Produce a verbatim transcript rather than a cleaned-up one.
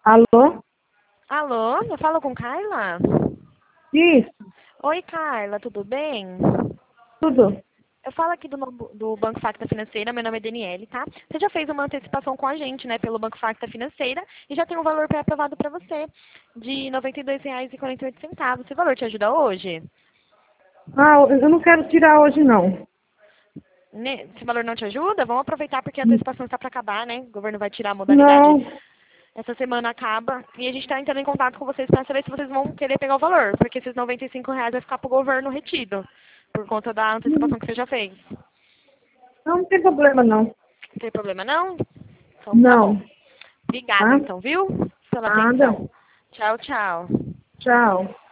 Alô? Alô, eu falo com Carla? Isso, Oi, Carla, tudo bem? tudo. Eu falo aqui do, no- do Banco Facta Financeira, meu nome é Daniele, tá? Você já fez uma antecipação com a gente, né, pelo Banco Facta Financeira e já tem um valor pré-aprovado para você, de noventa e dois reais e quarenta e oito centavos. Esse valor te ajuda hoje? Ah, eu não quero tirar hoje, não. Ne- Esse valor não te ajuda? Vamos aproveitar porque a antecipação está para acabar, né? O governo vai tirar a modalidade. Não, Essa semana acaba e a gente está entrando em contato com vocês para saber se vocês vão querer pegar o valor, porque esses noventa e cinco reais vai ficar para o governo retido, por conta da antecipação que você já fez. não tem problema, não. Não tem problema não? Então tá bom. Não, Obrigada tá? então, viu? Pela Nada. atenção. Tchau, tchau. Tchau.